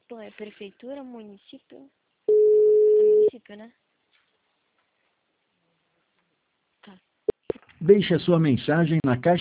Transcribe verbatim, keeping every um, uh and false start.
Pô, é prefeitura, município? É município, né? Tá. Deixe a sua mensagem na caixa